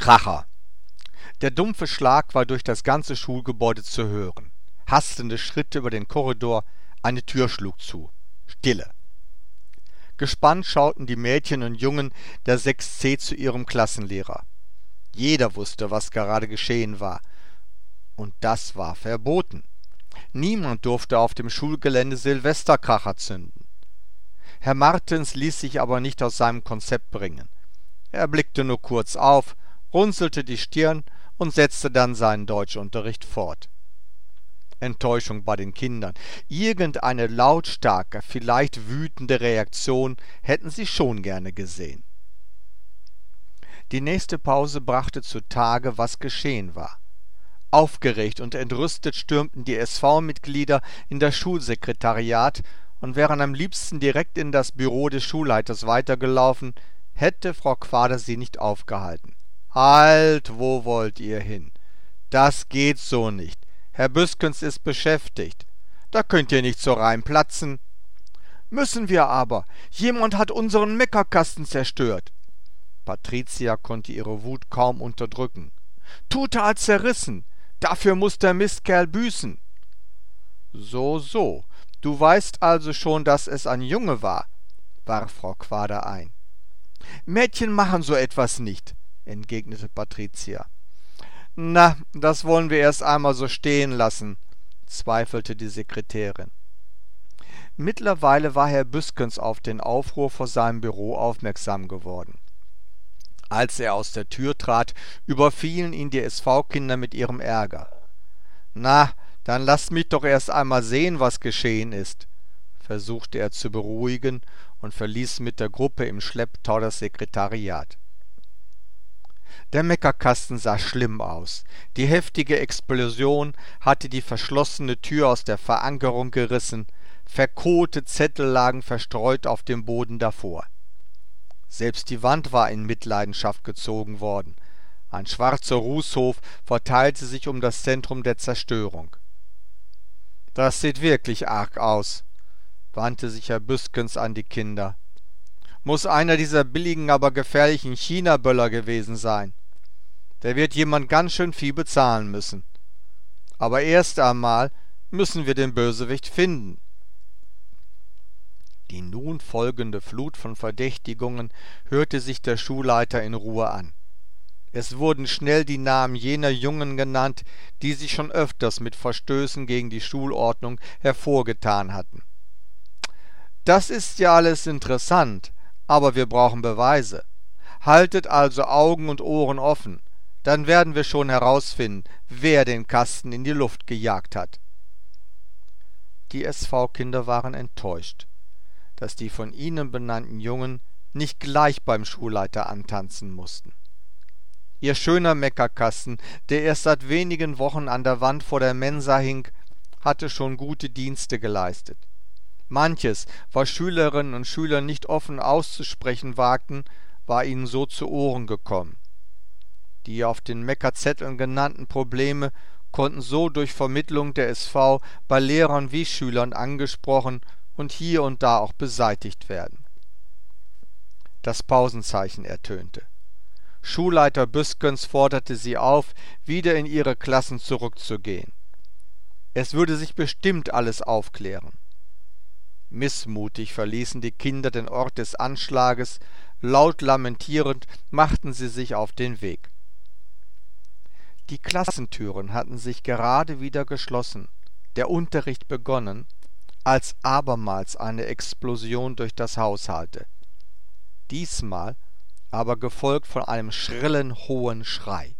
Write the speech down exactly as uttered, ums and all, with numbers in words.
Kracher. Der dumpfe Schlag war durch das ganze Schulgebäude zu hören. Hastende Schritte über den Korridor, eine Tür schlug zu. Stille. Gespannt schauten die Mädchen und Jungen der sechs C zu ihrem Klassenlehrer. Jeder wusste, was gerade geschehen war. Und das war verboten. Niemand durfte auf dem Schulgelände Silvesterkracher zünden. Herr Martens ließ sich aber nicht aus seinem Konzept bringen. Er blickte nur kurz auf, runzelte die Stirn und setzte dann seinen Deutschunterricht fort. Enttäuschung bei den Kindern. Irgendeine lautstarke, vielleicht wütende Reaktion hätten sie schon gerne gesehen. Die nächste Pause brachte zutage, was geschehen war. Aufgeregt und entrüstet stürmten die S V-Mitglieder in das Schulsekretariat und wären am liebsten direkt in das Büro des Schulleiters weitergelaufen, hätte Frau Quader sie nicht aufgehalten. »Halt, wo wollt ihr hin? Das geht so nicht. Herr Büskens ist beschäftigt. Da könnt ihr nicht so reinplatzen.« »Müssen wir aber. Jemand hat unseren Meckerkasten zerstört.« Patricia konnte ihre Wut kaum unterdrücken. »Total zerrissen. Dafür muß der Mistkerl büßen.« »So, so. Du weißt also schon, dass es ein Junge war«, warf Frau Quader ein. »Mädchen machen so etwas nicht«, entgegnete Patricia. »Na, das wollen wir erst einmal so stehen lassen«, zweifelte die Sekretärin. Mittlerweile war Herr Büskens auf den Aufruhr vor seinem Büro aufmerksam geworden. Als er aus der Tür trat, überfielen ihn die S V-Kinder mit ihrem Ärger. »Na, dann lasst mich doch erst einmal sehen, was geschehen ist«, versuchte er zu beruhigen und verließ mit der Gruppe im Schlepptau das Sekretariat. Der Meckerkasten sah schlimm aus. Die heftige Explosion hatte die verschlossene Tür aus der Verankerung gerissen, verkohlte Zettel lagen verstreut auf dem Boden davor. Selbst die Wand war in Mitleidenschaft gezogen worden. Ein schwarzer Rußhof verteilte sich um das Zentrum der Zerstörung. »Das sieht wirklich arg aus«, wandte sich Herr Büskens an die Kinder. »Muss einer dieser billigen, aber gefährlichen China-Böller gewesen sein. Der wird jemand ganz schön viel bezahlen müssen. Aber erst einmal müssen wir den Bösewicht finden.« Die nun folgende Flut von Verdächtigungen hörte sich der Schulleiter in Ruhe an. Es wurden schnell die Namen jener Jungen genannt, die sich schon öfters mit Verstößen gegen die Schulordnung hervorgetan hatten. »Das ist ja alles interessant, aber wir brauchen Beweise. Haltet also Augen und Ohren offen, dann werden wir schon herausfinden, wer den Kasten in die Luft gejagt hat.« Die S V-Kinder waren enttäuscht, dass die von ihnen benannten Jungen nicht gleich beim Schulleiter antanzen mussten. Ihr schöner Meckerkasten, der erst seit wenigen Wochen an der Wand vor der Mensa hing, hatte schon gute Dienste geleistet. Manches, was Schülerinnen und Schüler nicht offen auszusprechen wagten, war ihnen so zu Ohren gekommen. Die auf den Meckerzetteln genannten Probleme konnten so durch Vermittlung der S V bei Lehrern wie Schülern angesprochen und hier und da auch beseitigt werden. Das Pausenzeichen ertönte. Schulleiter Büskens forderte sie auf, wieder in ihre Klassen zurückzugehen. Es würde sich bestimmt alles aufklären. Missmutig verließen die Kinder den Ort des Anschlages, laut lamentierend machten sie sich auf den Weg. Die Klassentüren hatten sich gerade wieder geschlossen, der Unterricht begonnen, als abermals eine Explosion durch das Haus hallte. Diesmal aber gefolgt von einem schrillen, hohen Schrei.